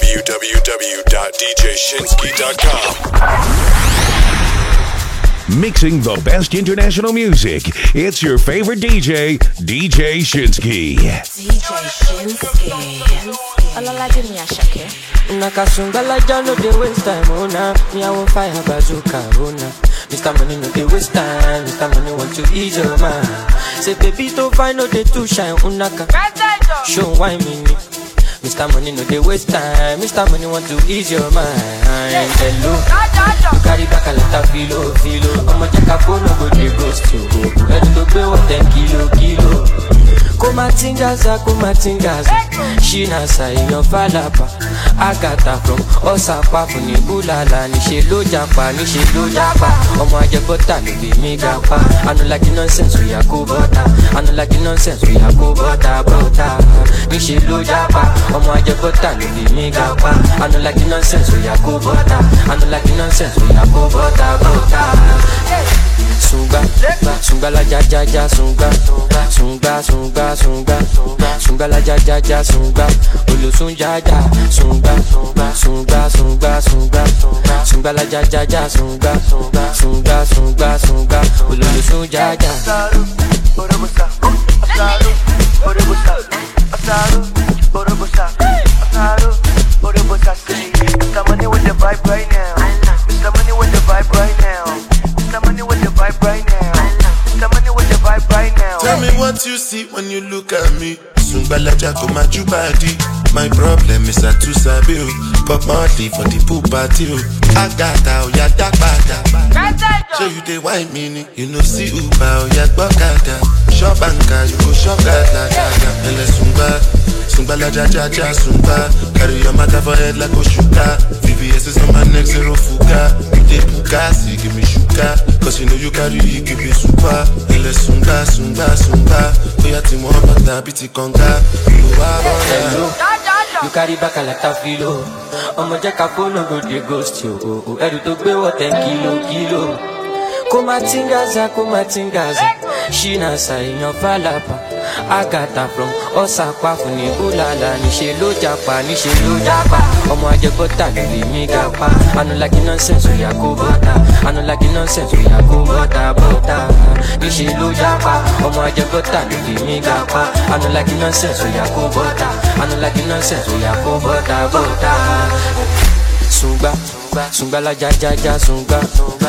www.djshinsky.com. Mixing the best international music. It's your favorite DJ, DJ Shinsky. DJ Shinsky. Olala give me a shake. Nakasungala no dey waste time, oh nah. Me I won't fire bazooka, oh nah. Mr. Money no dey waste time. Mr. Money want to ease your mind. Say baby don't find no dey too shine, unaka. Show why me. Mr. Money no dey waste time. Mr. Money want to ease your mind. Hello, you carry back a lot of filo. I'ma check a phone, no go dey ghost you. Ready to pay what 10 kilo. Kumatingaza, Shina sa iyan falapa. Agata from Osapa funi bulala. Nishe lo japa. Omo aje bota lo be mi gapa. I no like the nonsense we a go bota. Nishe lo japa. Omo aje bota lo be mi gapa. I no like the nonsense we a go bota. Sunga la ja sunga la ja sunga ulu sunga sunga la ja sunga ulu sunga Mr. Money with the vibe right now. Mr. Money with the vibe right now. Mr. Money with the vibe right now. Mr. Money with the vibe right now. Tell me what you see when you look at me. Sungbalaja go my body. My problem is I too sabi. Pop Marley for the pool party. I got out ya dark bada. So you dey wine me, you know see Uber or ya gbokada. Shop banka, you go shop gada. Ele Sungbalaja sunga. Carry your matter for head like Oshuka. VVS is on my neck, zero fuga. You dey Bugatti, give me sugar. Cause you know you carry, you give me super. Ele sunga. Oya ti mo bata biti konga. You carry back a lot of filo. I'ma check a phone, no go dey ghost you. Edu to pay what 10 kilo. Kumatingaza. Shina sa iyan falapa. Agata from Osapa funi bulala. Nishe lo japa. Omo aje bota lo be mi gapa. I no like the nonsense we a go bota. Nishe lo japa. Omo aje bota lo be mi gapa. I no like the nonsense we a go bota. Sunga la ja sunga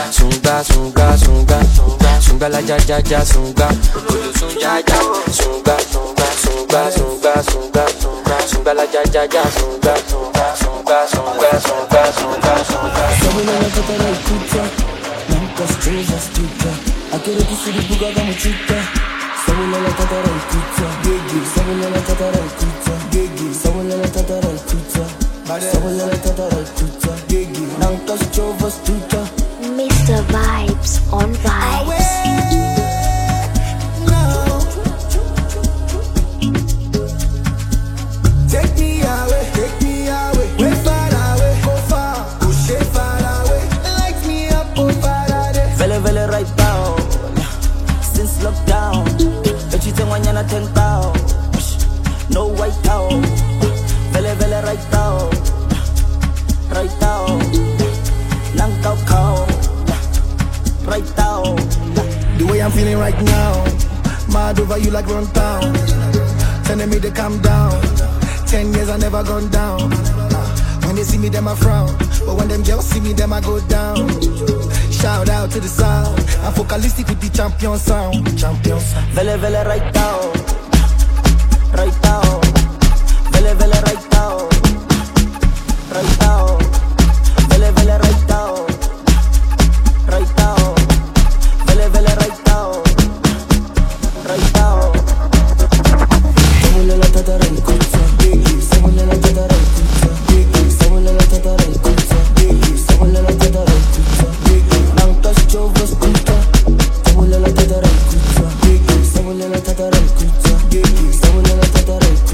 la ja sunga ulu sunga la ja sunga Mr. Vibes on Vibes. Take me away, way far away, go far, push it far away, light me up, oh Faraday. Vele right down, since lockdown, but you think when you're not 10,000, no white down, vele right down, lang cow, right down. The way I'm feeling right now, mad over you like run town, telling me to calm down. 10 years I never gone down. When they see me, them I frown, but when them girls see me, them I go down. Shout out to the sound, I'm focalistic with the champion sound. Vele right down, vele right down, vele right down, vele right down, vele right down, right down. Tata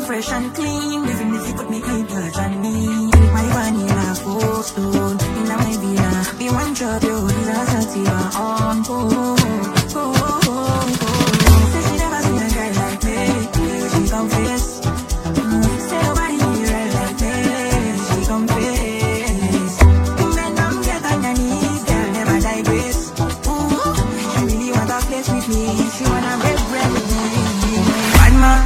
fresh and clean. Even if you put me paper on me. Take my vanilla, 4 stone in my villa. Be one drop, yo, these are 30 on go. Say she never seen a girl like me. She confess. Say nobody here like me. She confess. Men don't get on your knees, girl, never digress. She really want to place with me. She wanna break bread with me. Bad man,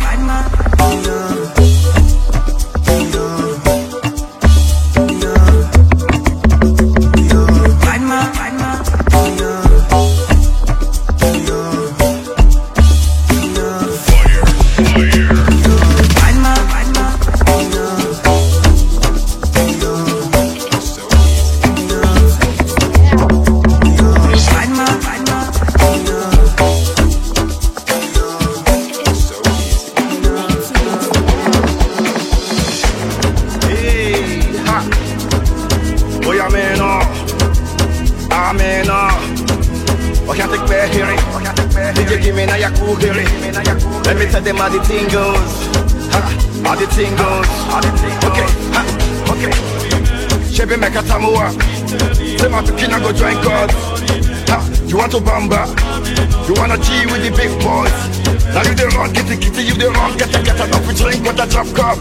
Let me tell them how the thing goes. How the thing goes. Okay, okay. Chebe meka tamua. Say my pikin go join God. You want to bamba? You wanna G with the big boys? Now you the wrong, kitty, you the wrong. Get enough to drink with a drop cup.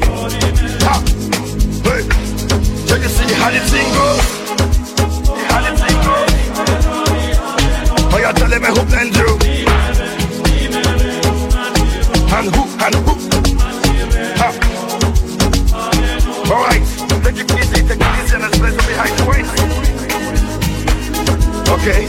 Hey, so you see how the thing goes? How the thing goes? Oh, you telling me who blend you? And who? Ha. Alright, take it easy and let's play some behind the waist. Okay.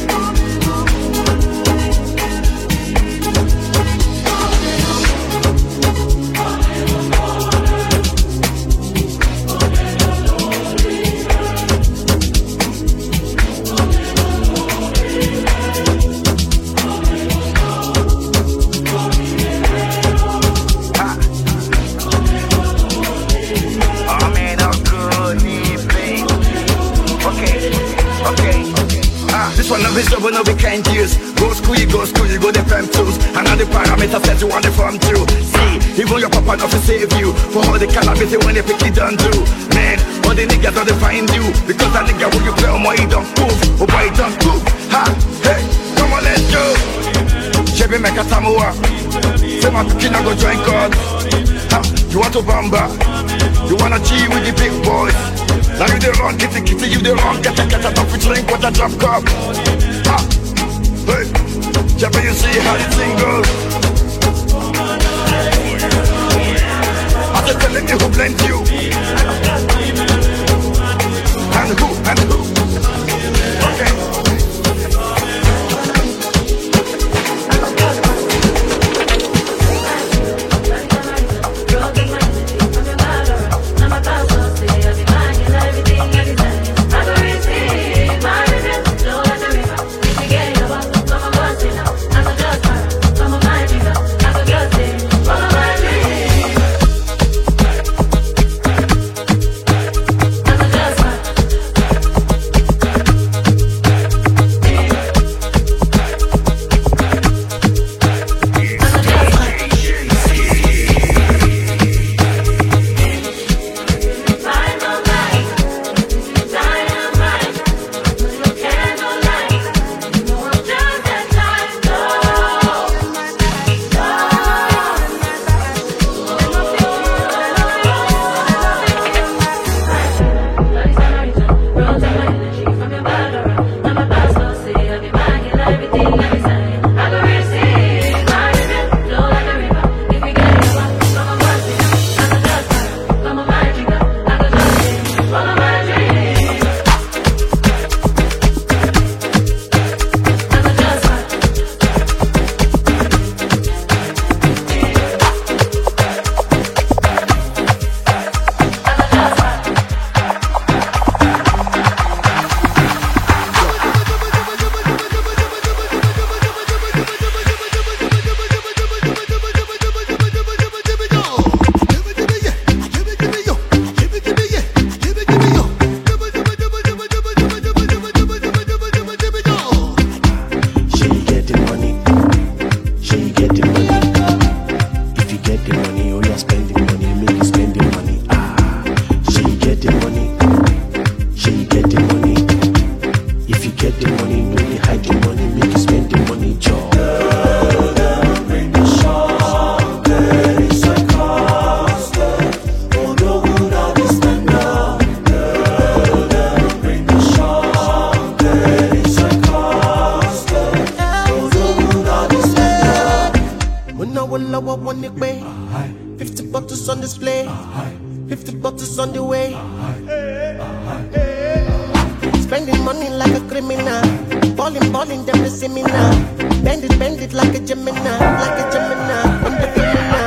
But no, we can't use. Go school, you go the prem tools. And all the parameters that you want the form to. See, even your papa not to save you. For all the calamity when they pick it done do. Man, all the niggas don't find you. Because that nigga when you play on my, he don't move. Oh boy, he don't move. Ha, hey, come on, let's go. Chebe meka tamua. Say my pikin go join God. Ha, you want to bamba? You wanna G with the big boys? Now you the wrong, kitty, you the wrong. Get a top drink with a drop cup. Hey, Jabba, you see how the thing goes. I'm just telling you who blends you. And who? Okay. Spending money, 50 bottles on display, 50 bottles on the way. Spending money like a criminal, balling, them to see me now. Bend it like a Gemini, I'm the criminal.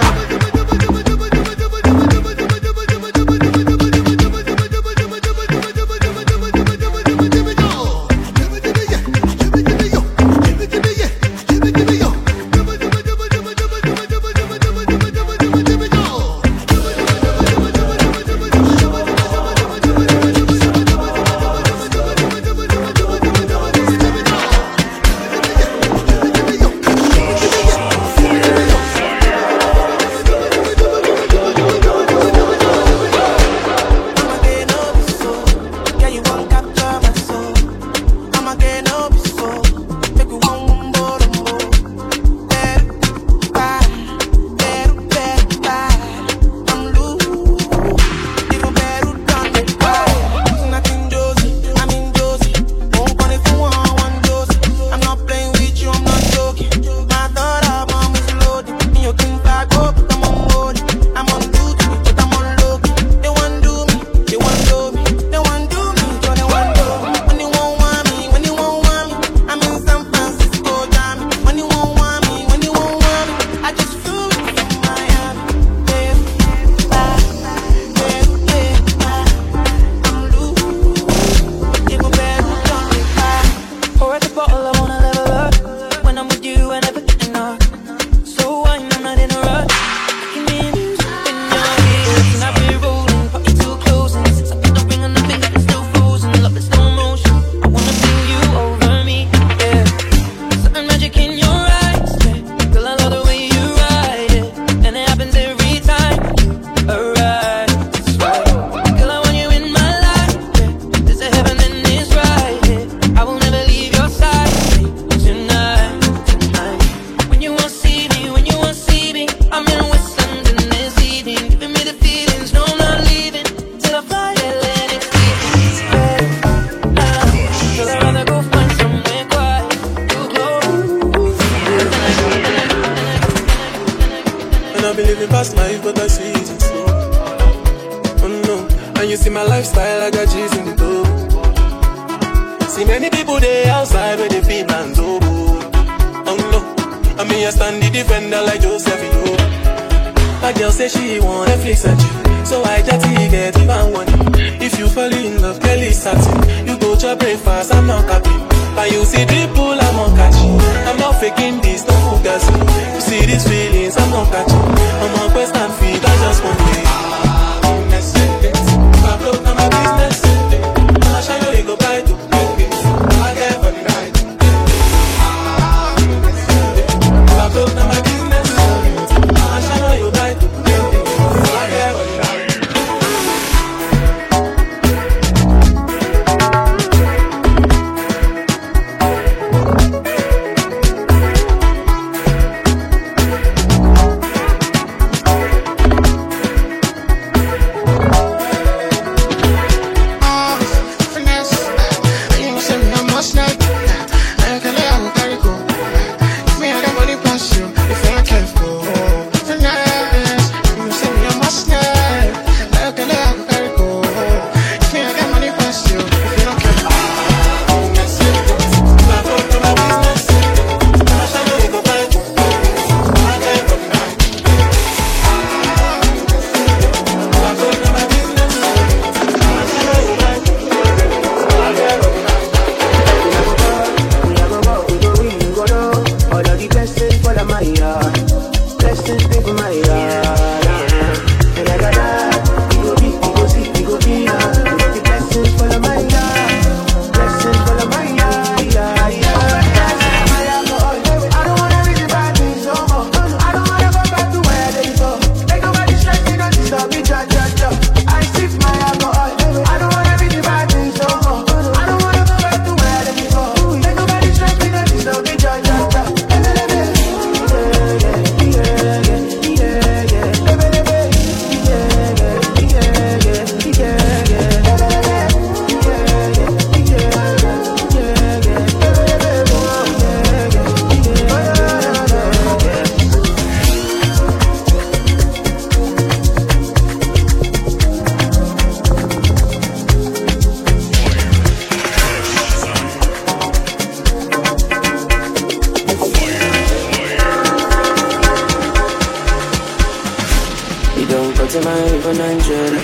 You don't go to my even Angela.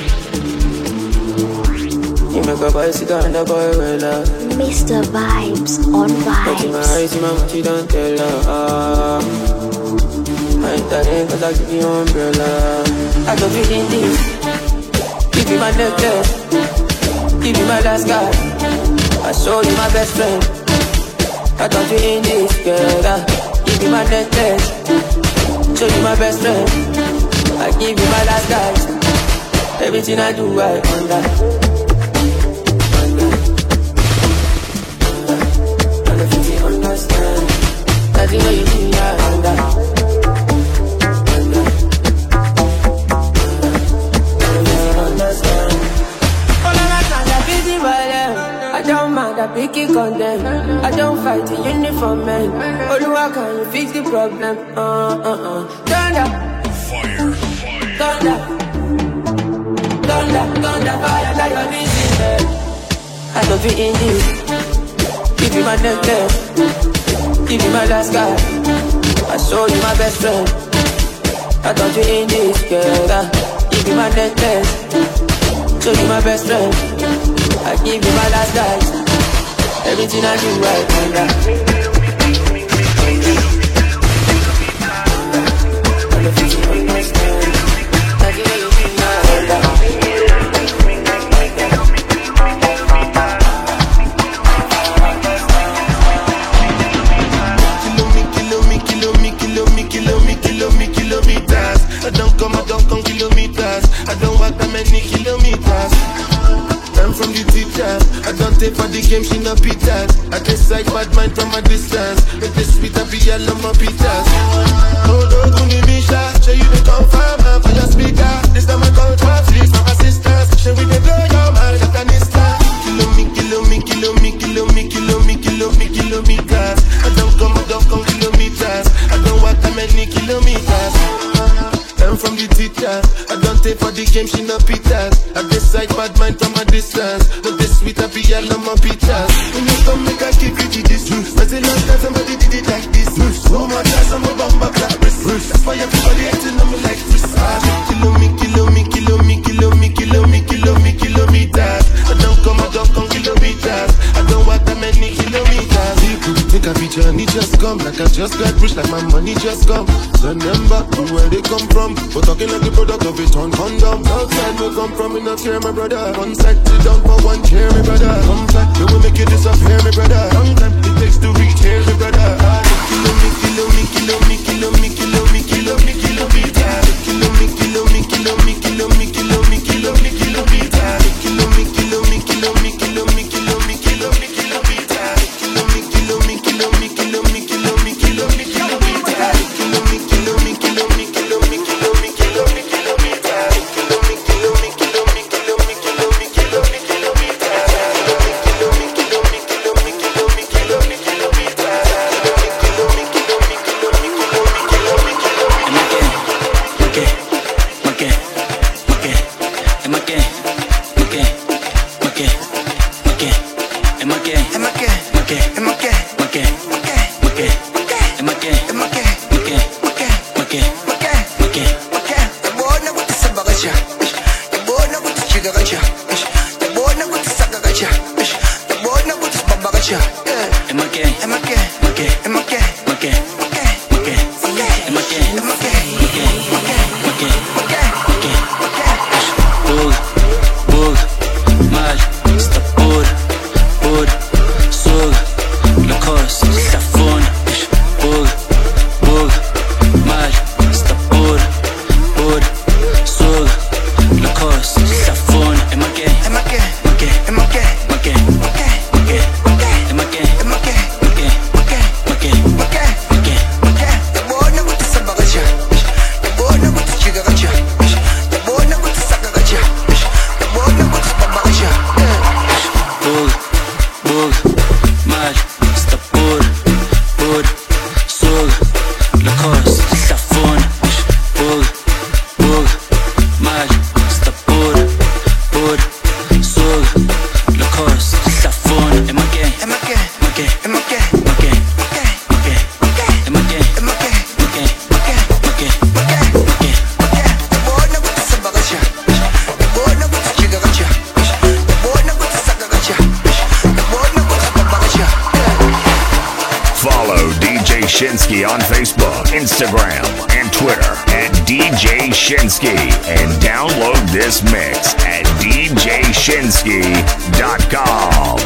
You make a boy sit down, the boy well up. Mr. Vibes on Vibes. But in my eyes, mama, she don't tell her. I ain't that ain't cause I give you umbrella. I don't feel in this. Give you my necklace. Give you my last card. I show you my best friend. I don't feel in this, girl. Give you my necklace. Show you my best friend. I give you my last card. Everything I do, I wonder. You know you see my under. I don't mind, I pick it on them. I don't fight the uniform man. Oluwa, can you fix the problem? Thunder, fire, thunder, thunder, thunder, fire, like you're missing. I don't fit in this. Give you my necklace. Give you my last card. I show you my best friend. I don't you in this, girl. Give you my necklace. Show you my best friend. I give you my last card. Everything I do, I wonder. I don't think you understand. I give you my wonder. Kilometers. I don't come kilometers. I don't walk that many kilometers. I'm from the teacher. I don't take for the game, she no pitas. I decide bad mind from a distance. With this sweet I be all on my pitas. Oh, don't go me Misha. Show you the confirm for your speaker. This time I call for please from my sisters. Show we the blow your mind, Afghanistan. Kilometers. I don't come kilometers. I don't walk that many kilometers. I'm from the teacher. I don't take for the game, she no pitas. I decide bad mind from a distance. But this sweet I be all on my pitas. When you come make I keep it this. That's the last time somebody did it like this. So much as I'm a bomber clap. That's why everybody acting on me like this. Kilometers. I don't come kilometers. I don't walk that many kilometers. People think I be journey just come. Like I just got rich, like my money just come. Remember where they come from. But talking like the product of a ton condom. Outside we come from, we not care, my brother. One side sit down for one chair, my brother. Come back, we will make you disappear, my brother. Long time it takes to reach here, my brother. Shinsky on Facebook, Instagram, and Twitter at DJ Shinsky. And download this mix at djshinsky.com.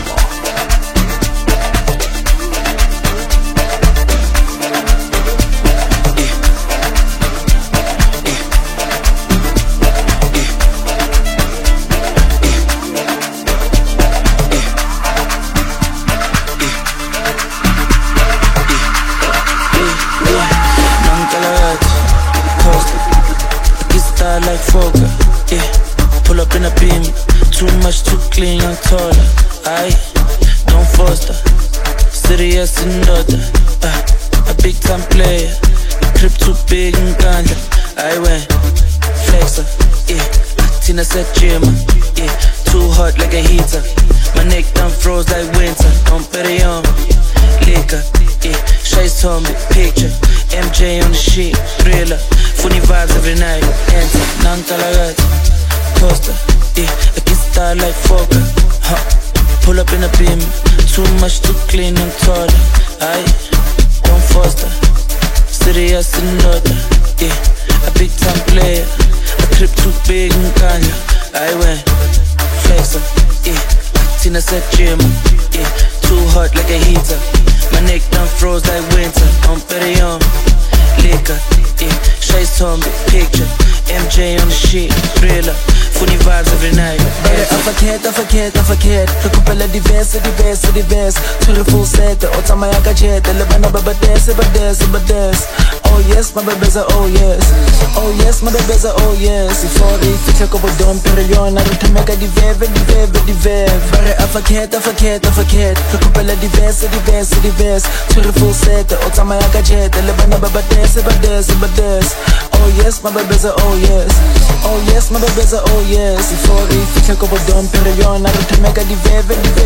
Like Fokker, yeah. Pull up in a beam, too much, too clean, young taller. Aye, don't foster, serious and other. A big time player, the crib too big and ganja. I went flexer, yeah. Tina said Jimmer, yeah. Too hot like a heater. My neck done froze like winter. I'm Perion, liquor, yeah. Shay's told me picture. MJ on the sheet, thriller. Funny vibes every night. Enter, non-tolerant. Coaster, yeah. I can start like Fokker, huh. Pull up in a beam, too much, too clean and taller. Aye, don't foster, serious and other. Yeah, a big time player. A crib too big and ganja. I went flexer, yeah. Tina said Jimmer, yeah. Too hot like a heater. My neck done froze like winter. I'm Perion, liquor, yeah. Shay's told me picture. MJ on the sheet, thriller. Funny vibes every night. I forget. Recupera diverse. Twenty full set, otama ya kajete. Lebana babadese. Oh yes, my baby's a oh yes. Oh yes, my baby's a oh yes. If all they feel like a dumb period, I don't make a dive. I forget. Recupera diverse. Twenty full set, otama ya kajete. Lebana babadese. Oh yes, my baby's a oh yes. Oh yes, my baby's a oh yes. If all they feel like a dumb period, I don't make a dive.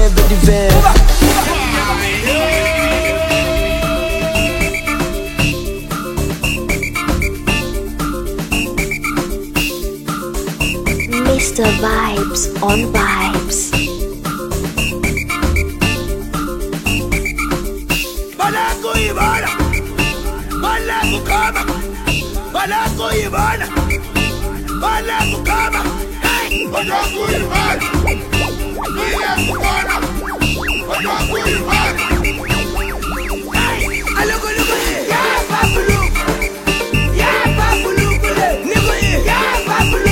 Mr. Vibes on Vibes. Balaco Ivana, Balaco Kama, Balaco Ivana, Balaco Kama, Balaco Ivana, Balaco Kama, Balaco Ivana. Look, yeah, Papulu, yeah, Papulu, nigga, yeah, Papulu.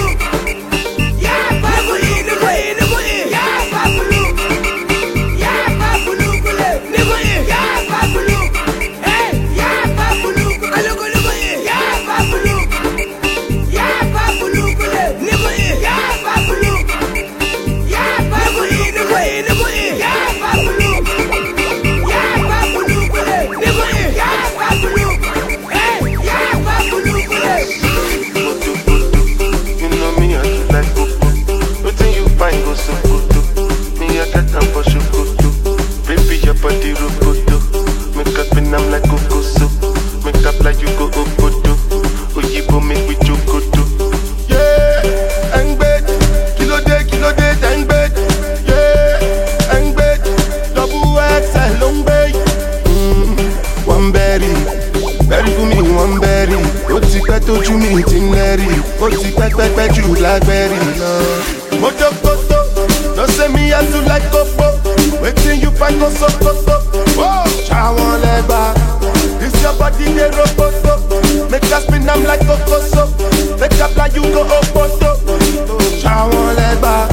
I'm like Coco soup. Make up like you go Obodo. Oyibo make we Jogodo. Yeah, and bed. Kilo day, and bed. Yeah, and bed. Double XL long bay. One berry. Berry for me, one berry. Oti peto to me, tineri. Oti pet you blackberry. Mojo koto. Don't say me as you like Coco. Waiting you find go so. Whoa, I want leg back. This your body, they roboto. Make us spin, I'm like Coco so. Make up like you go Obodo. I want leg back.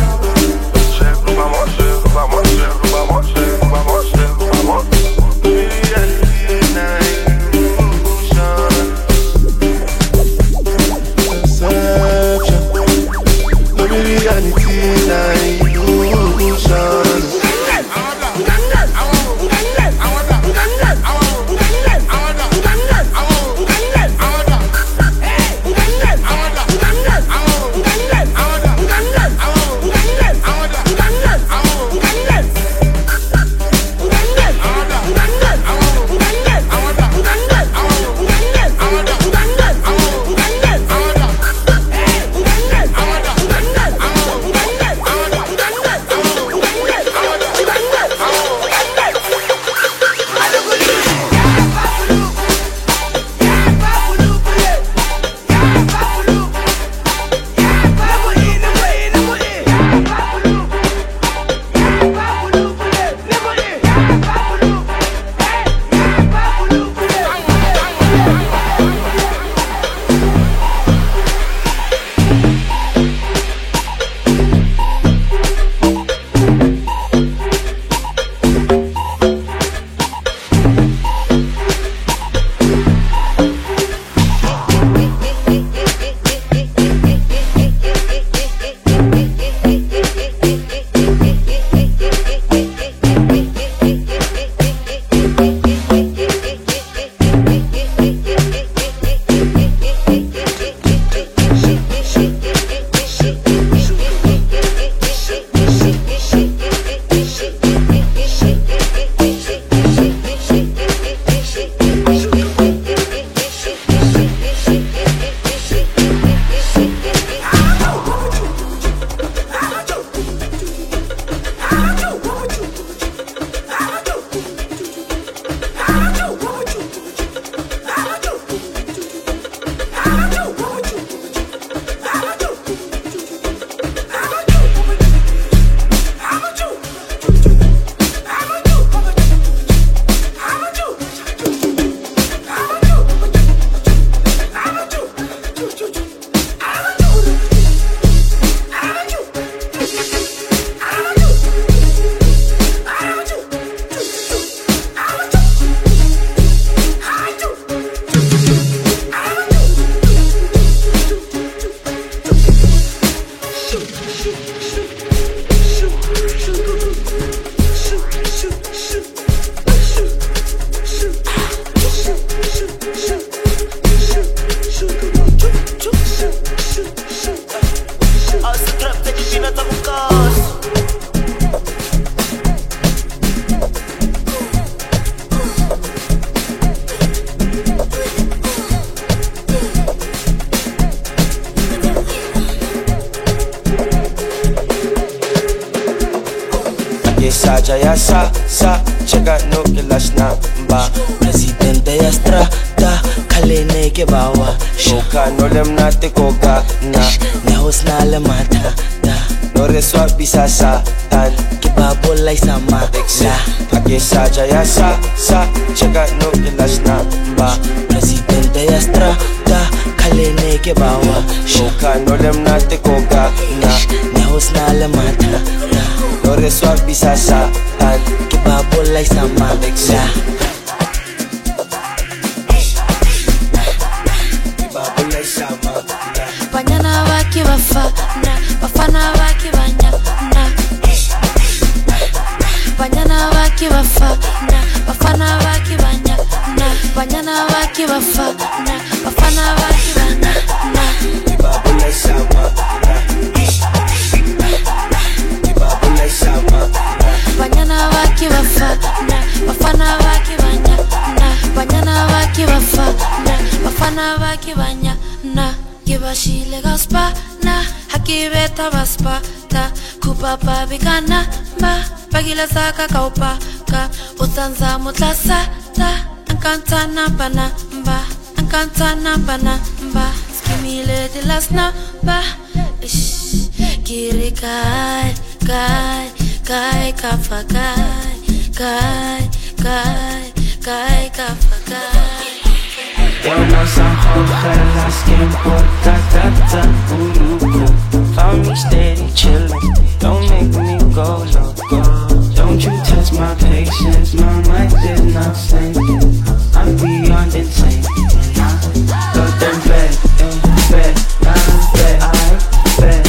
Saja ya sa chega no kilash na ba presidente ya strada kalene ke bawa shoka no lem na te koga na ne hosna le mata da no reswa bisasa tan ke babo lai sama la ake saja ya sa chega no kilash na ba presidente ya strada kalene ke bawa shoka no lem na te koga na ne hosna le mata da no reswa bisasa tan ke babo lai sama la Banyana waki bafana, bafana waki banyana. Banyana waki bafana, bafana waki banyana. Banyana waki bafana, bafana waki banyana. Babulai sama, babulai sama. Banyana waki bafana, bafana waki banyana. Banyana waki bafana, bafana waki banyana. Kibashile gaspana, hakibeta baspata, kupapa bigana ba, pagila saka kaupa ka, utanza mutlasa ta, ankanta bana ba, ankanta bana ba, skimile de las ba, ish, kiri kai kafa kai kafa kai. Vamos a joder las que importa, found me steady chillin', don't make me go loco. Don't you test my patience, my mind is not sinking. I'm beyond insane. Go them bed, bed, bed, I bed,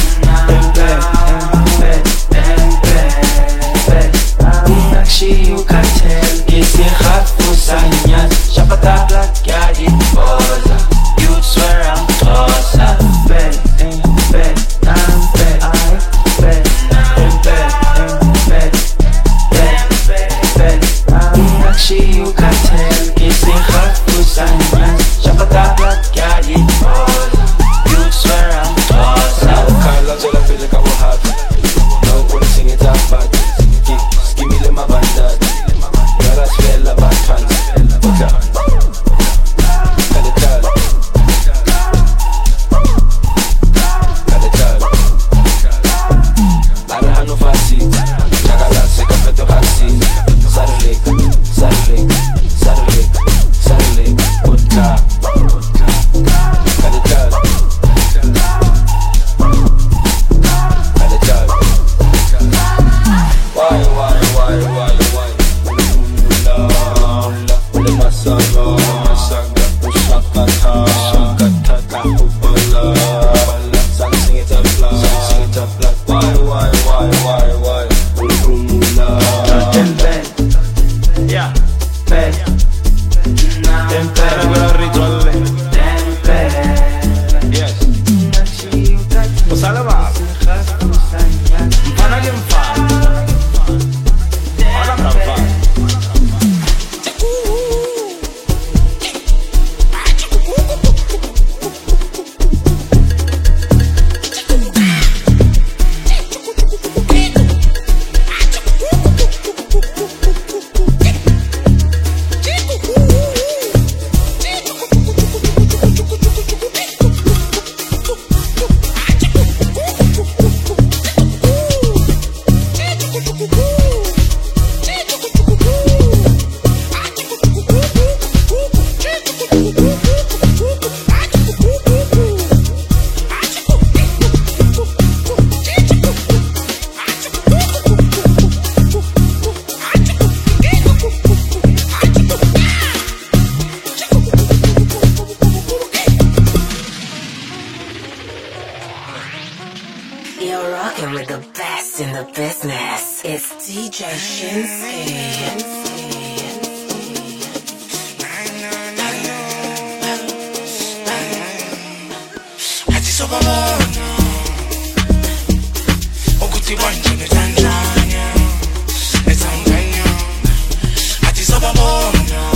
bed. Nakshi you can tell, it's me hot for sanyas. Shapata black, yeah, you swear I'm closer. Bed, bed, I'm bed, I bed, bed. Nakshi you can tell, it's me hot for sanyas. Shapata black, yeah, you swear I'm closer. Kind of till I feel like I will have it. No one sing it up bad. Give me my bandad. Gotta spell a bad pants. You're rocking with the best in the business. It's DJ Shinsky. Okuti banjani Tanzania, Tanzania. Addis Ababa,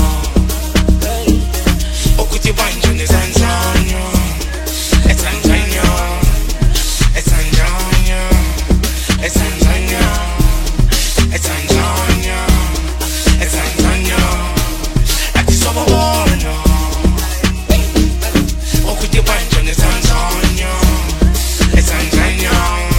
okuti banjani Tanzania, Tanzania, Tanzania, Tanzania, Tanzania, Tanzania. Addis Ababa, okuti banjani Tanzania, Tanzania.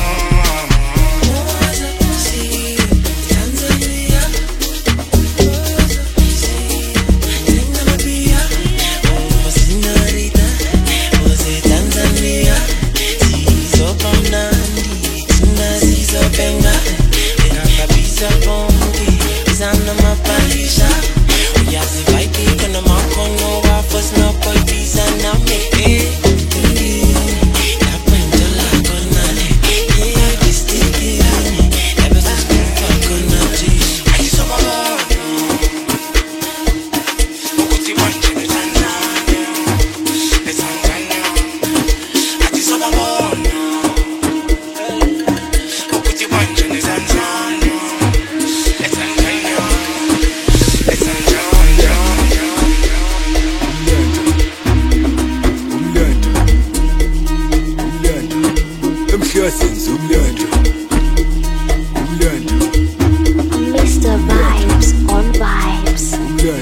Mr. Vibes on Vibes.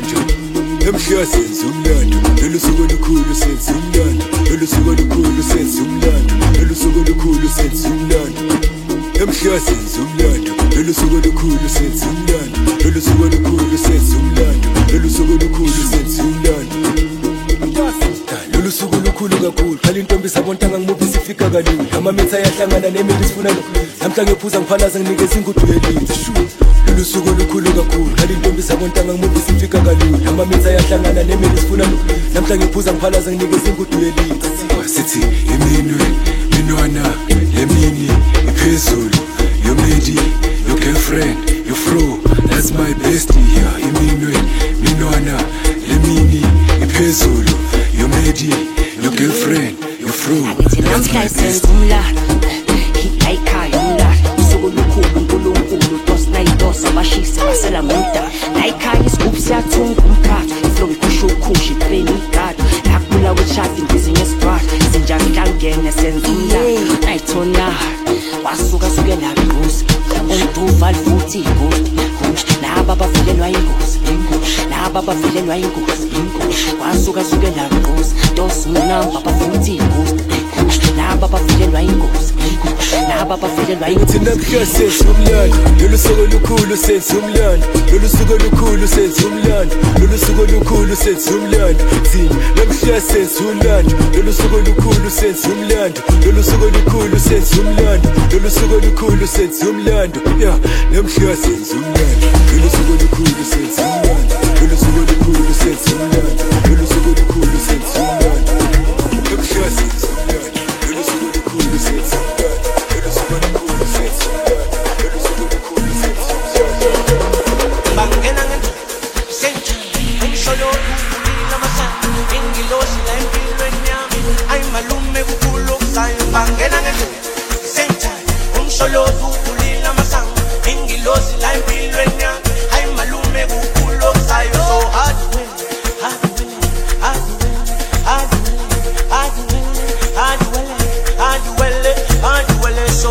Senza umlando, lolu suku olukhulu senza umlando, lolu suku olukhulu senza umlando, lolu suku olukhulu senza umlando. Emhla senza umlando, lolu suku olukhulu senza umlando, lolu suku olukhulu senza umlando, lolu suku olukhulu senza umlando. Lolu suku olukhulu kakhulu, khali intombi sabontanga ngimuphi sifika kalula. Amamitha ayahlangana nemili sifuna lokhu. Namhla ngephuza ngiphalaza nginikeza ingudu yelithi. Lolu suku olukhulu kakhulu, khali intombi sabontanga ngimuphi sifika kalula. Amamitha ayahlangana nemili sifuna lokhu. Namhla ngephuza ngiphalaza nginikeza ingudu yelithi. Sithi iminwe, minwana, lemini iphezulu. Your lady, your girlfriend, your fro, that's my bestie here. Iminwe, minwana, lemini iphezulu. Your lady, your girlfriend, your fro, that's my bestie. Hikaikhaya umlahla usuku olukhulu uNkulunkulu tosinayidosa abashisi basela muda nayikhaya isigubhu siyathunga umkhathi iflow ikhusha ukhusha iplane igada nakubula weshadi business part izinja zihlangene senza umlahla nayithona wasuka sukela ingozi unduva futhi ingozi laba bavelelwa ingozi laba bavelelwa ingozi wasuka sukela ingozi tosunamba bafuthi ingozi laba bavelelwa ingozi laba bavelelwa ingozi namhla senza umlando lolu suku olukhulu senza umlando lolu suku olukhulu senza umlando lolu suku olukhulu senza umlando thina namhla senza umlando lolu suku olukhulu senza umlando lolu suku olukhulu senza umlando lolu suku olukhulu senza umlando ya namhla senza umlando lolu suku olukhulu senza umlando lolu suku olukhulu senza umlando lolu suku olukhulu senza umlando namhla senza umlando lolu suku olukhulu senza umlando lolu suku olukhulu senza umlando lolu suku olukhulu senza umlando bangena ngentsha engisholo ukulila masana engilosi la empilweni yami ayimalume kukhulu okuzayo bangena ngentsha engisholo ukulila masana engilosi la empilweni yami ayimalume kukhulu okuzayo so hard so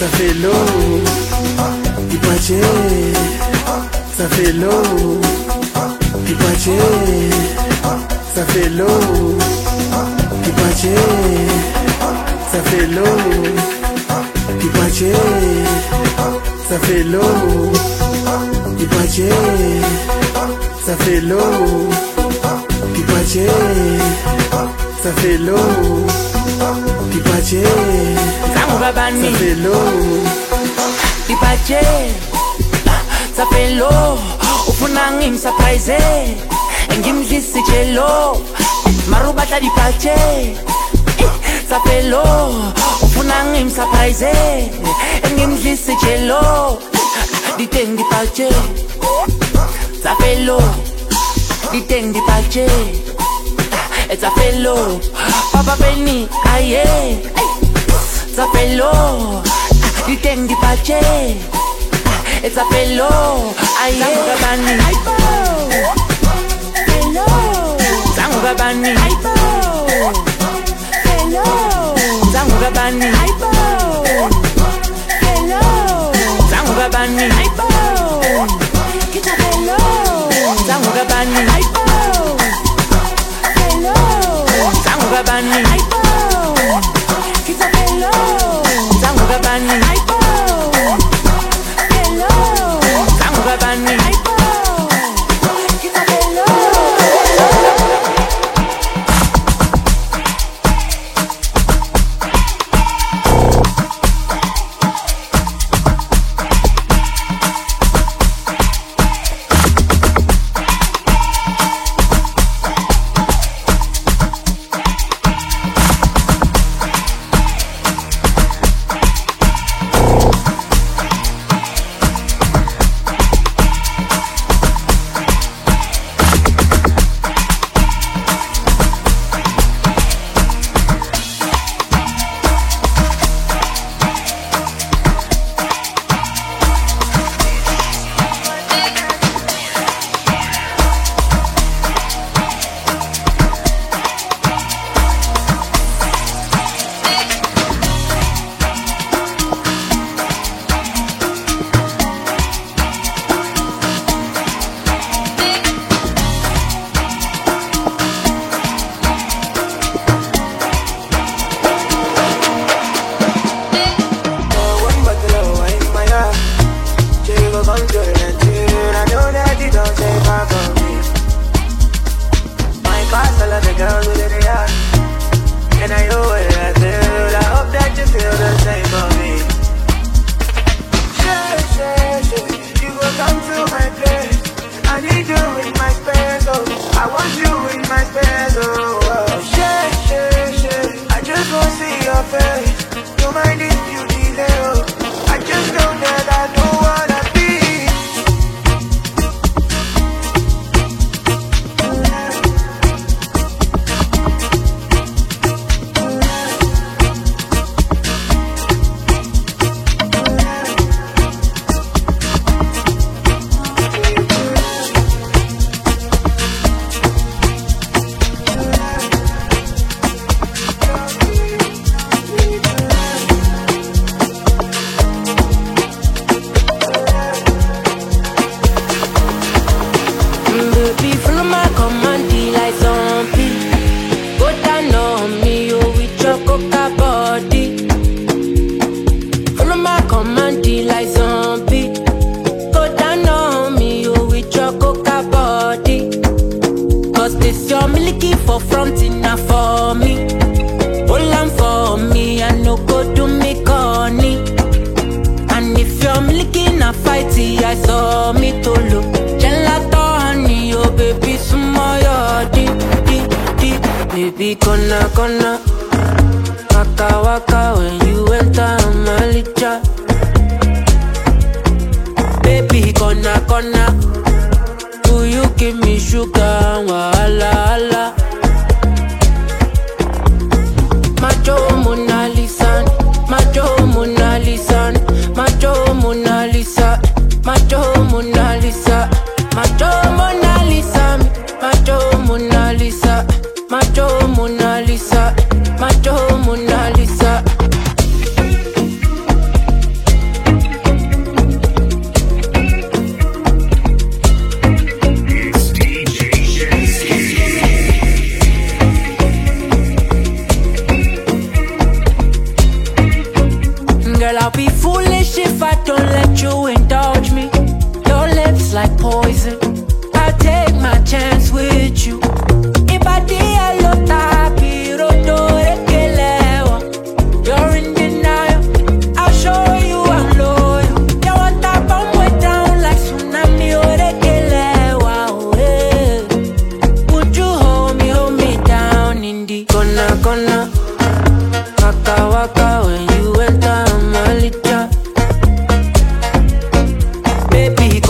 ça fait l'eau. Pipache, ça fait l'eau. Pipache, ça fait l'eau. Pipache, ça fait l'eau. Pipache, ça fait l'eau. Pipache, ça fait l'eau. Pipache, ça fait l'eau. Pipache, ça fait l'eau. Pipache, ça fait l'eau. Ufuna ngimsurprise, ngimdlise jello. Marubata dipache, ça fait l'eau. Ufuna ngimsurprise, ngimdlise jello. Diteng dipache, ça fait l'eau. Diteng dipache, ça fait l'eau. Papa Benny, aye, ça fait l'eau. Diteng dipache, ça fait l'eau. Aye, Gabani, hello, Zangabani, hello, Zangabani, hello, Zangabani, kita hello, Zangabani, hello, Zangabani, kita hello, Zangabani, hello, Zangabani.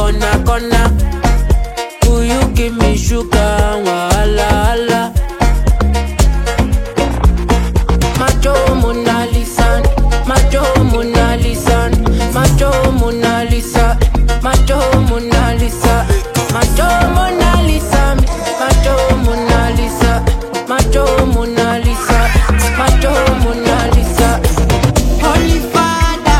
corner, corner. Will you give me sugar? Wala, wala. Macho Mona Lisa, Macho Mona Lisa, Macho Mona Lisa, Macho Mona Lisa, Macho Mona Lisa, Macho Mona Lisa, Macho Mona Lisa, Macho Mona Lisa. Holy Father,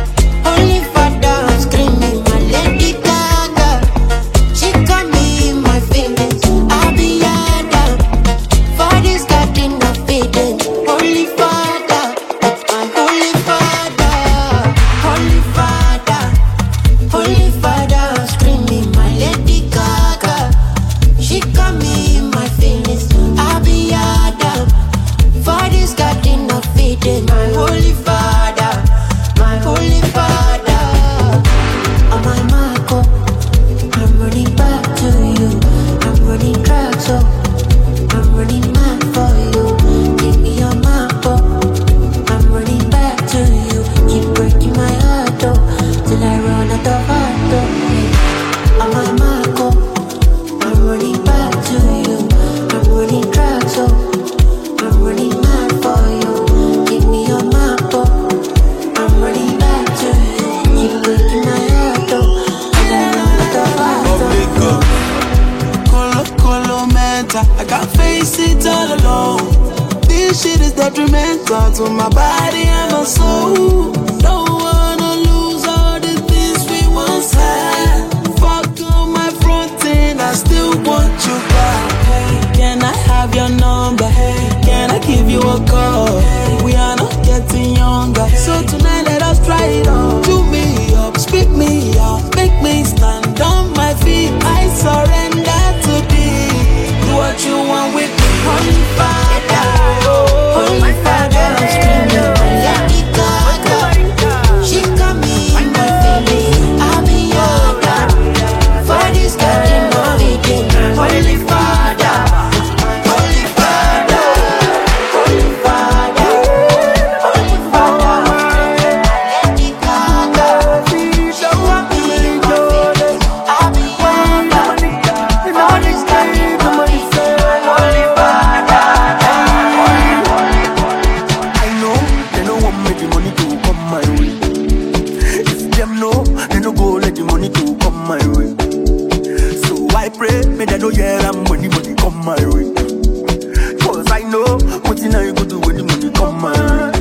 I'm screaming my Lady Gaga. She got me in my feelings. I'll be yada. For this garden of Eden. Holy Father, my Holy Father, Holy Father, Holy Father, I'm screaming my Lady Gaga. She got me in my feelings. I'll be yada. For this garden of Eden. My Holy Father, my Holy Father. On my Marco, I'm running back to you. I'm running track, so I'm running mad for you. Give me your map, oh. I'm running back to you. Keep breaking my heart, oh, till I run out of heart, oh. On my Marco, I'm running back to you. I'm running track, so I'm running mad for you. Give me your map, oh. I'm running back to you. Keep breaking my heart, oh, till I run out of heart, oh. Colo mental, I can't face it all alone. This shit is detrimental to my body and my soul. Don't wanna lose all the things we once had. Fuck on my front end, I still want you back. Hey, can I have your number? Hey, can I give you a call? Hey, we are not getting younger, so tonight let us try it on. Do me up, speak me out, make me stand on my feet. I surrender to thee. Do what you want with me. Holy Father, Holy Father, I'm screaming my Lady Gaga. She got me in my feelings. I'll be yada. For this garden of Eden. Holy Father, Holy Father, Holy Father, Holy Father, Lady Gaga. She got me in my feelings. I'll be yada. For this garden of Eden. Holy Father. I know they don't want me the money to come my way. If them know, they no go let the money to come my way. So I pray, may they know yeah I'm when the money come my way. Cause I know what you know you go do when the money come my way.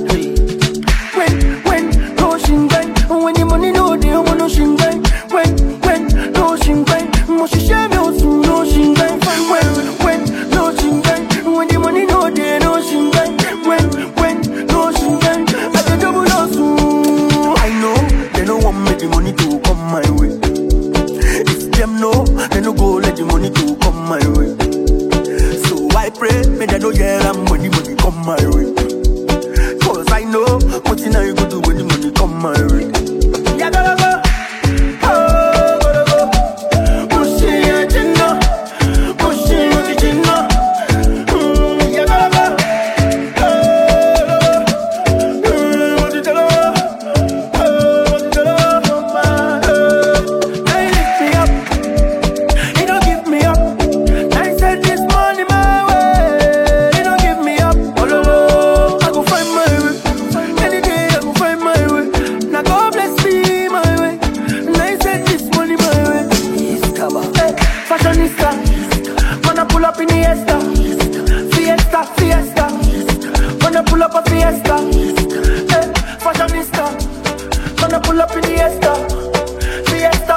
When no shingai, when the money no they want no shingai. When no shingai, moshi shame you no shingai. When no shingai, when the money no they no shingai. When no shingai, I can double no soon. I know they don't want me the money to come my way. If them know, they no go let the money to come my way. So I pray, may they know yeah I'm when the money come my way. Cause I know what you know you go do when the money come my way. Yeah, gotta go. Oh, gotta go. Pushing your chin up. Pushing your chin up. Yeah, gotta go. What you tell her? Now you lift me up. You don't give me up. Now you send this money my way. You don't give me up. Oh, no, no. I go find my way. Any day I go find my way. Now God bless me my way. Now you send this money my way. Hey, fashionista. Wanna pull up in the Fiesta. Fiesta. Wanna pull up a Fiesta. Hey, fashionista. Wanna pull up in the Fiesta.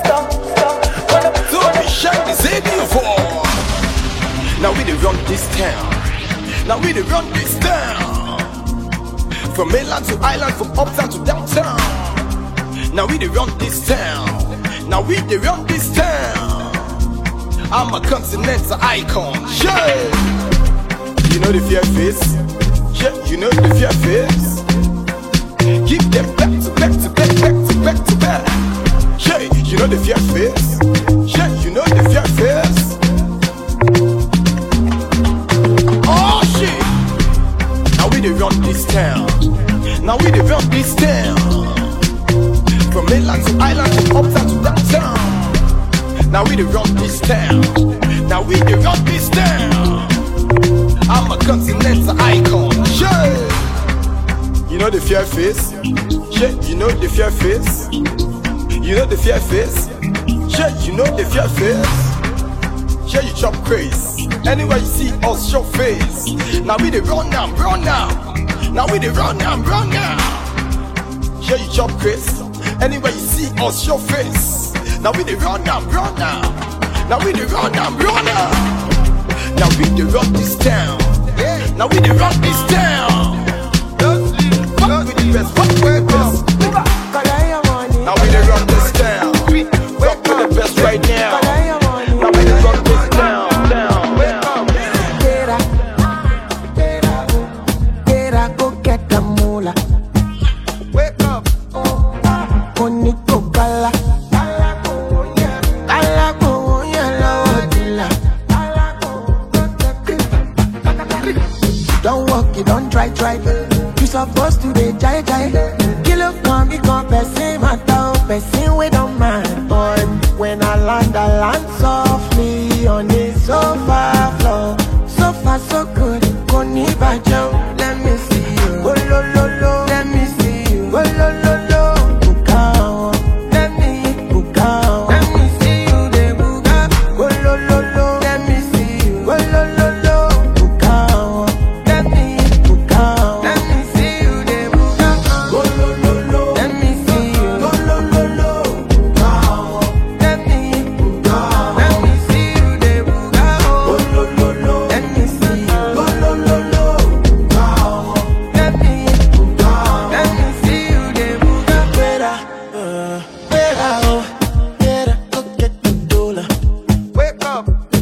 Don't be shy, this ain't you for. Now we dey run this town. Now we dey run this town. From mainland to island, from uptown to downtown. Now we dey run this town. Now we dey run this town. I'm a continental icon. Yeah. You know the fear face. Yeah, you know the fear face. Give them back to back to back, back to back to back. Yeah, you know the fear face. Yeah, you know the fear face. Oh shit! Now we dey run this town. Now we dey run this town. From mainland to island, from uptown to downtown. Now we dey run this town. Now we dey run this town. I'm a continental icon. Yeah. You know the fear face? Yeah, you know the fear face? You know the fear face? Yeah, you know the fear face? Yeah, you chop craze. Anywhere you see us, show face. Now we dey run now, run now. Now we dey run now, run now. Yeah, you chop craze. Anywhere you see us, show face. Now we dey run now, run now. Now we dey run now, run now. Now we dey run this town. Now we dey run this town. Fuck with the best, fuck with the best. Now we dey run this town. Fuck with the best right now. Now we dey run this town. Go get the moolah. Wake up. Koniko kala. Don't walk, you don't try. You supposed to be jai. Kilo come, become person, matter, person we don't mind. But when I land softly on the sofa floor. So far so good, koni bajo. Let me see you, oh lo lo lo. Let me see you, oh lo lo lo. Bukao, let me bukao. Let me see you, de buka, oh lo lo lo. Let me see you, oh lo lo lo. Bukao, let me bukao. Let me see you, de buka, oh lo lo lo. Let me see you, oh lo lo lo. Bukao, let me bukao. Let me see you, de buka, oh lo lo lo. Let me see you, oh lo lo lo. Bukao, let me bukao. Let me see you, de buka. Better, oh, better go get the dollar. Wake up.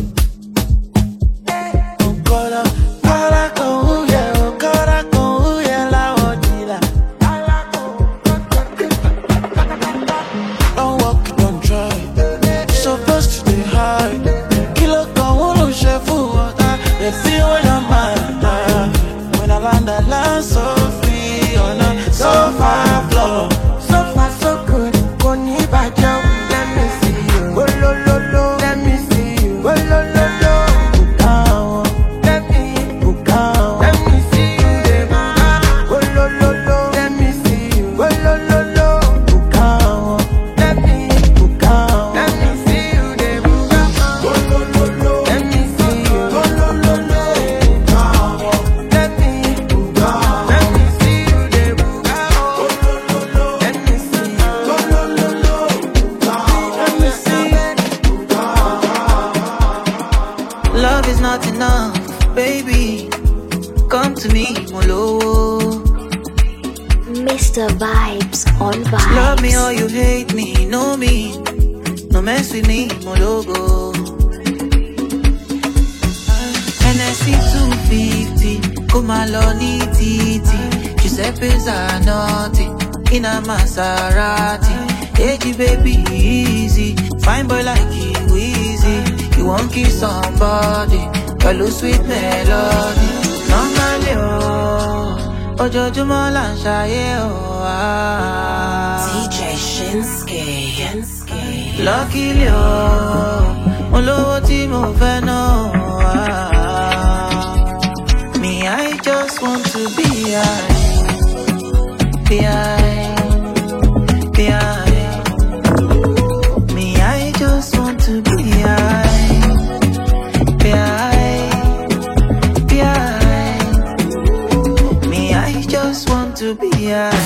Don't walk, don't try. Supposed to be high. Kilo go wolo chef water. They feel when I'm mad. When I land so free on a sofa floor. So far so good, koni bajo. Let me see you, oh lo lo lo. Let me see you, oh lo lo lo. Bukao, let me bukao. Let me see you, de buka, oh lo lo lo. Let me see you, oh lo lo lo. Bukao, let me bukao. Let me see you, de buka, oh lo lo lo. Let me see you, oh lo lo lo. Bukao, let me bukao. Let me see you, de buka, oh lo lo lo. Let me see you, oh lo lo lo. Bukao, let me see you. Love is not enough, baby. Come to me, Molo. Mr. Vibes on Vibes. Love me or you hate me, know me. No mess with me, Mologo. NSC 250, Kumaloni Titi. Giuseppe's are naughty, in a Maserati. Hey, baby, easy. Fine boy like you, easy. You won't kiss somebody, follow sweet melody. Normally, oh, ojoojúmọ́ là ń ṣayé, oh, DJ Shinsuke. Luckily, oh, mo lówó tí mo fẹ́ ná, me, I just want to be high. Me, I just want to be high. Me, I just want to be high.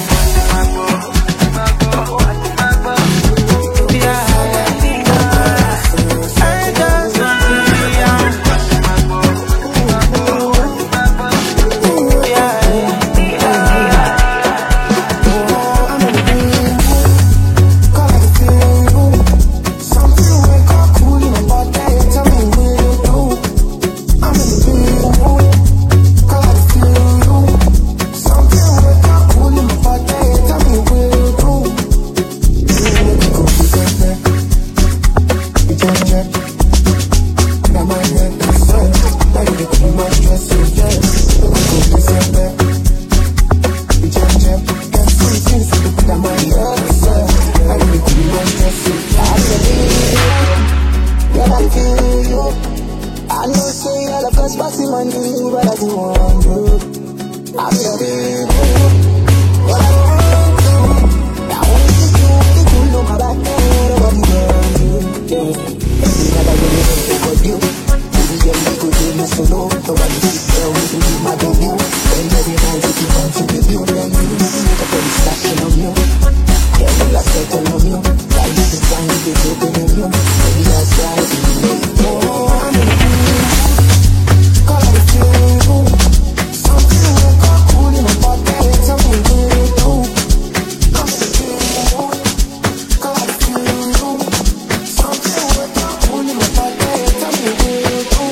I feel you. I know say all of us passing on you, but I don't want you. I'm your baby. What I want to, I want to see you with the cool on my back, nobody wants you. Yeah, every night I really think of you. Every day I go to you, so no, nobody sit there with me, my baby. And every night you keep on to give you, then you make up every station of you. Every last second of you, like this is time you get open of you. Every last ride you make, oh, I'm in you. Call it you. Something will go cool in my body, tell me what you do. I'm in you. Call it you. Something will go cool in my body, tell me what you do.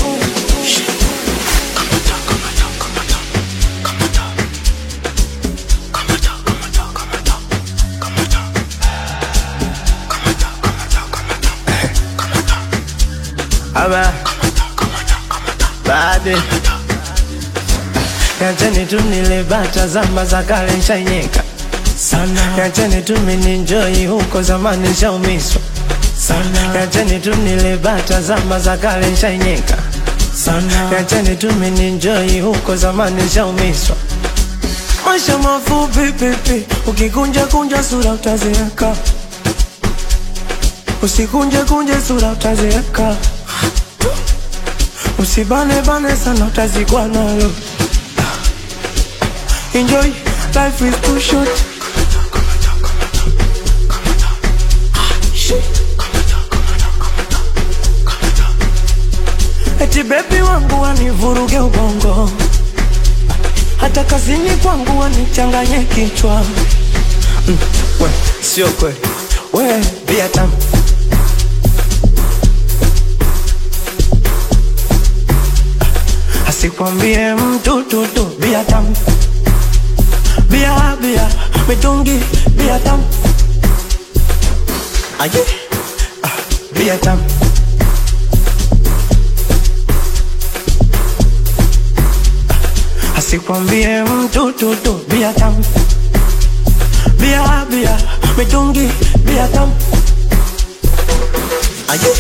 Aba Bade Yacheni tu nilibata zamba za kale nshanyeka sana. Yacheni tu mininjoi huko zamani nshaumiswa sana. Yacheni tu nilibata zamba za kale nshanyeka sana. Yacheni tu mininjoi huko zamani nshaumiswa. Maisha mafupi pipi, ukikunja kunja sura utazeeka. Usikunje kunje sura utazeeka. Usibane bane sana utazikwa nalo. Enjoy, life is too short. Eti baby wangu wanivuruge ubongo, hata kazini kwangu wanichanganye kichwa. We, sio kweli, we, bia tamu. Sikwambie mtu tutu, bia tamu. Bia, bia, mitungi, bia tamu. Aye, bia tamu. Sikwambie mtu tutu, bia tamu. Bia, bia, mitungi, bia tamu. Aye.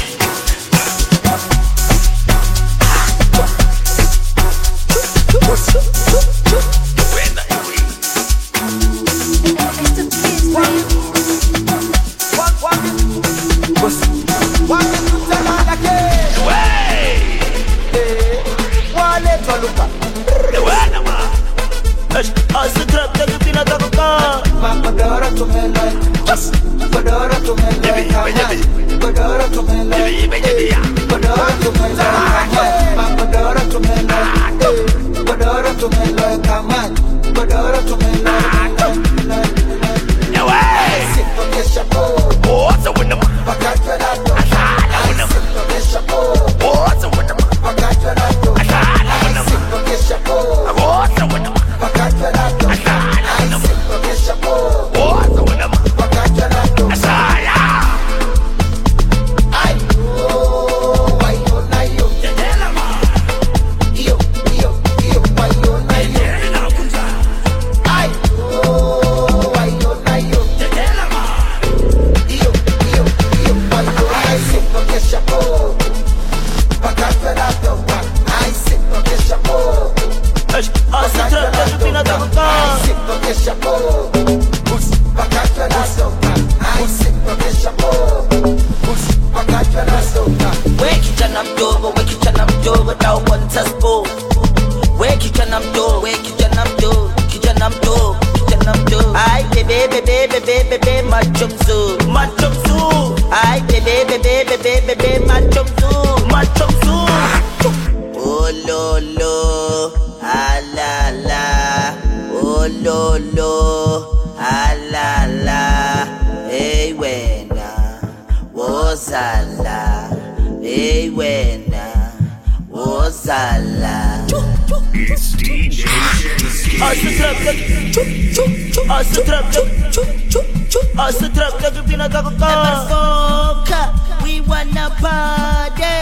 We wanna party.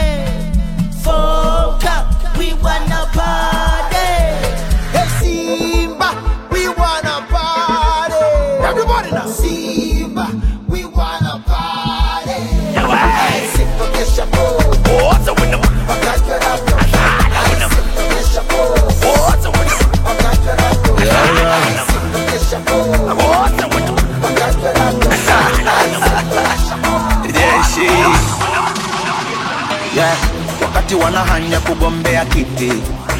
Foka, we wanna party. Hey Simba, we wanna party. Everybody now. Simba, we wanna party. Hey, Simba, get your boy. Yeah, wakati wanahanya kugombea kiti,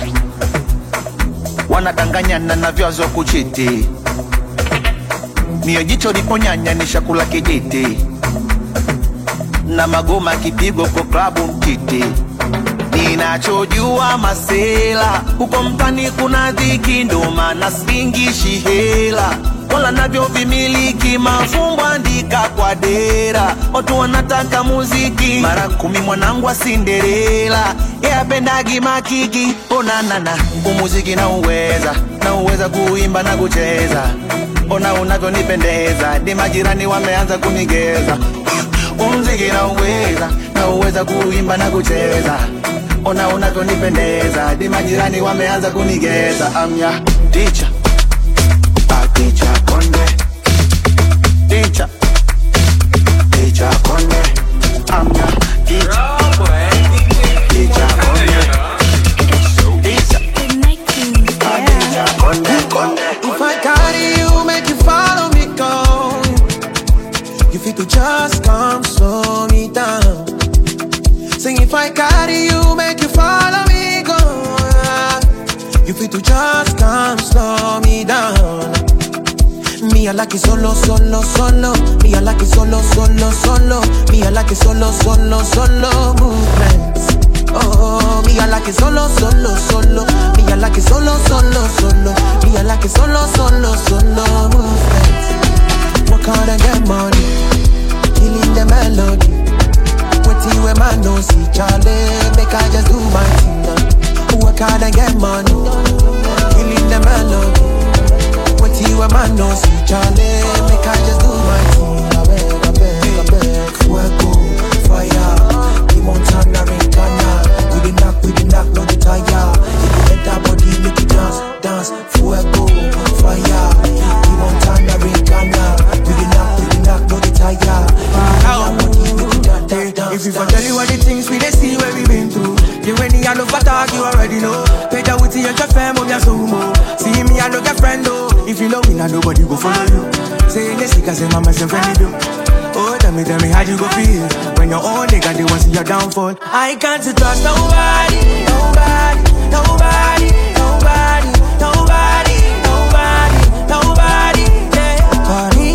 wanadanganyana na vyazo kuchiti. Mio jicho liponyanya ni shakula kijiti, na magoma kipigo kwa klabu mtiti. Ninachojua masela, huko mtani kuna dhiki, ndo maana singishi hela. Wala navyo vimiliki mafumbo andika kwa dera. Watu wanataka muziki, mara 10 mwanangu wa Cinderella. Yeah, pendagi makiki, ona nana. Umuziki na uweza kuimba na kucheza. Ona unavyo nipendeza, di majirani wameanza kunigeza. Umuziki na uweza kuimba na kucheza. Ona unavyo nipendeza, di majirani wameanza kunigeza. I'm your teacher, teacher Konde, teacher Konde. I'm your teacher, teacher Konde, teacher Konde. If I carry you, make you follow me, go. You fit to just come slow me down. Sing if I carry you, make you follow me, go. You fit to just come slow me down. Me I like it solo, solo, solo. Me I like it solo, solo, solo. Me I like it solo, solo, solo movements. Oh, me I like it solo, solo, solo. Me I like it solo, solo, solo. Me I like it solo, solo, solo movements. Work hard and get money, killing the melody. Waiting where man don't see Charlie, make I just do my thing now. Work hard and get money, killing the melody. Waiting where man don't see Charlie, make I just do my thing. I beg, fuego, fire. The Montana Rincana, with the knock, no the tire. If you let that body make it dance, fuego, fire. The Montana Rincana, with the knock, no the tire. If you tell you all the things we they see where we been through. You when you no attack, you already know. Peter with you and your family, me so more. See me, I no get friend though. If you love me, now nobody go follow you. Say this, I say mama, say friendly do. Oh, tell me, how you go feel when your own nigga they want see your downfall. I can't trust nobody, nobody, nobody, nobody, nobody, nobody, nobody. Yeah.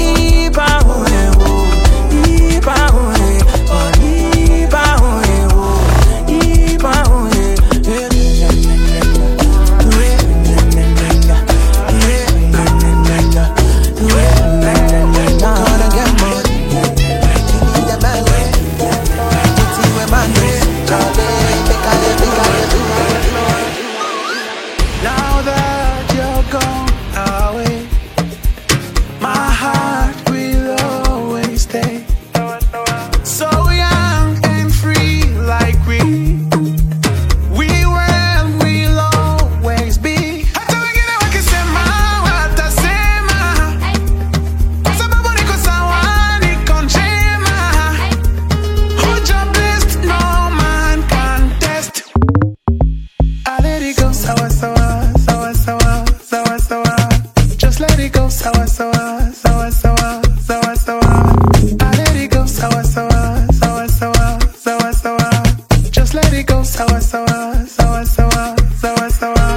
Now that you're gone away, my heart will always stay so young and free, like we will always be. Hata wengine wakisema watasema, sababu niko sawa, niko njema. Who's your best? No man can test. I let it go, sawa sawa, sawa sawa, sawa sawa. Just let it go, sawa sawa, sawa sawa, sawa sawa. I let it go, sawa sawa, sawa sawa, sawa sawa. Just let it go, sawa sawa, sawa sawa, sawa sawa.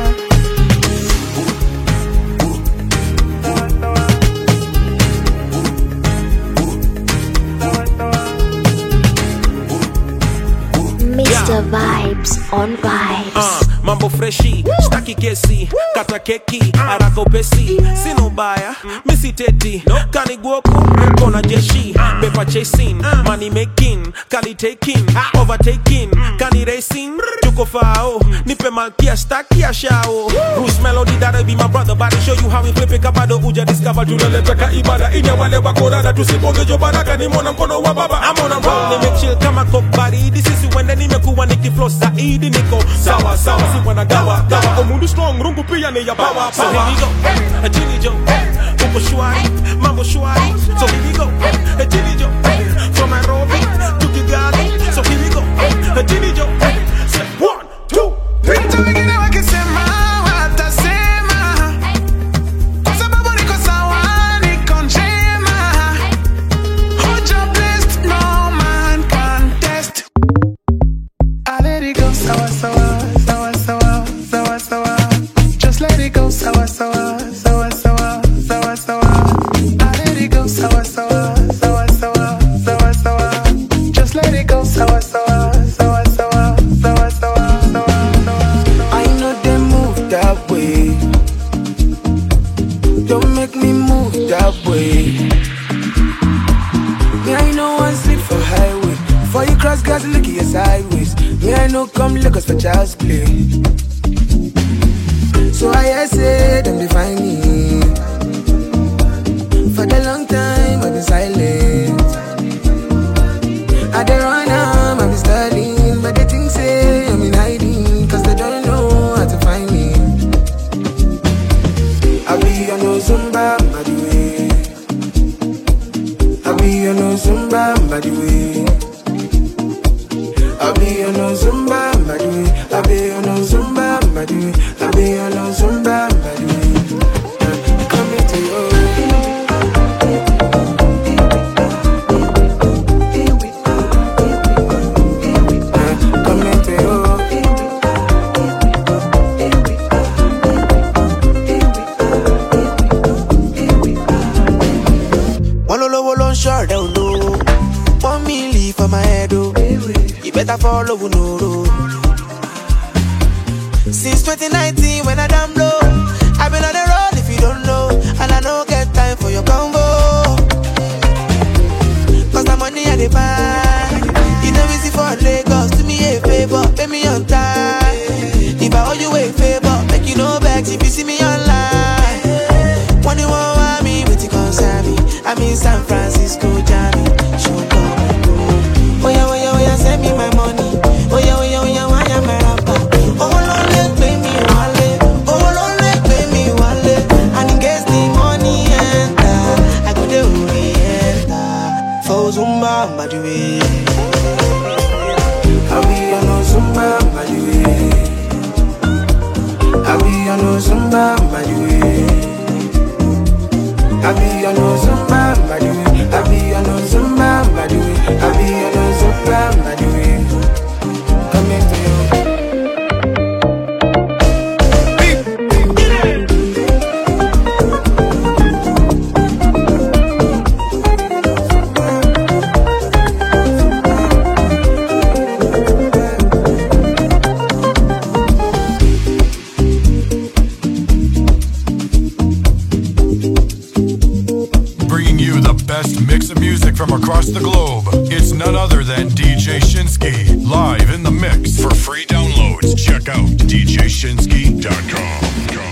Mr. Vibes on Vibes. Mambo freshi, staki kesi, kata keki, haraka upesi. Sina ubaya, misi teti, kani guoku, kona jeshi. Paper chasing, money making, kani taking, overtaking, kani racing. Tuko fao, nipe malkia, staki ya shao. Bruce Melody, that'll be my brother, but I show you how we flip it. Kabado uja discover, tunaleta ibada. Inya wale wakorada, tusiponge jo baraka. Ni mona mkono wa baba, I'm on a roll. Nimechill kama kokbari, this is when nimekuwa nikiflow zaidi. Niko sawa sawa, si wanagawa gawa. Omundu strong, rungu pia ni ya power. So here we go, Jimmy Joe, uko shwari, mambo shwari. So here we go, Jimmy Joe, from Nairobi to Kigali. So here we go, Jimmy Joe. Say 1, 2, 3. Hata wengine wakisema watasema, sababu niko sawa, niko njema. Who's your best? No man can Before you cross, guys, look at your sideways. Me, I know come look us for child's play. So I say, them define me. For the long time, I've been silent. I don't run I've been studying. But they think say I'm in hiding, cause they don't know how to find me. I be on no Zumba, by the way. I be on no Zumba, by the way. I be on no Zumba, by the way. I be on no Zumba, by the way. I be on no Zumba, by the way. Coming to you. Sure, don't know. 1 million for my head, oh. You better follow, no road. Since 2019, when I damn low, I've been on the road if you don't know. And I don't get time for your combo. Cause the money I demand. You know easy for Lagos. Do me a favor, pay me on time. If I owe you a favor, make you no bags if you see me online. When you want me, with you concern me. I'm in San Francisco, Johnny. Oh yeah, send me my money. Oh yeah, why am I rapper? Oh, Lord, pay me wallet. Oh, Lord, pay me wallet. And in case the money enter, I go to enter. For Zumba, by the way. I be on no Zumba, by the way. I be on no Zumba, by the way. I be on no Zumba, by the way. I be on no Zumba, by the way. I be on no Zumba, by the way. Coming to you. Mix of music from across the globe. It's none other than DJ Shinsky, live in the mix. For free downloads, check out djshinsky.com.